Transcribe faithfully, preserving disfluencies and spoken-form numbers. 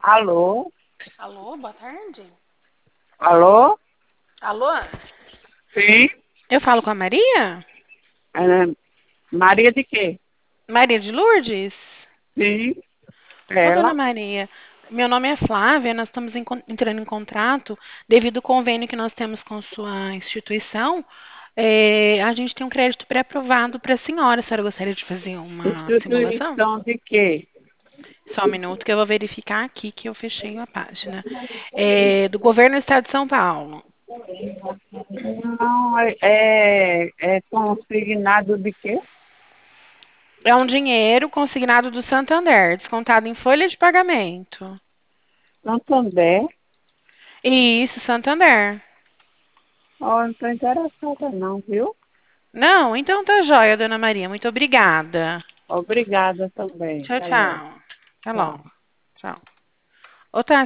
Alô? Alô, boa tarde. Alô? Alô? Sim? Eu falo com a Maria? É, Maria de quê? Maria de Lourdes? Sim, Ô, dona ela. Maria, meu nome é Flávia, nós estamos em con- entrando em contrato devido ao convênio que nós temos com sua instituição. É, a gente tem um crédito pré-aprovado para a senhora. A senhora gostaria de fazer uma simulação? Instituição de quê? Só um minuto que eu vou verificar aqui que eu fechei a página. É, do governo do estado de São Paulo. Não, é, é, é consignado de quê? É um dinheiro consignado do Santander, descontado em folha de pagamento. Santander. Isso, Santander. Oh, não estou interessada não, viu? Não, então tá joia, dona Maria. Muito obrigada. Obrigada também. Tchau, Até logo. tchau. Até logo. Tchau. Tchau. Ô, Tássia,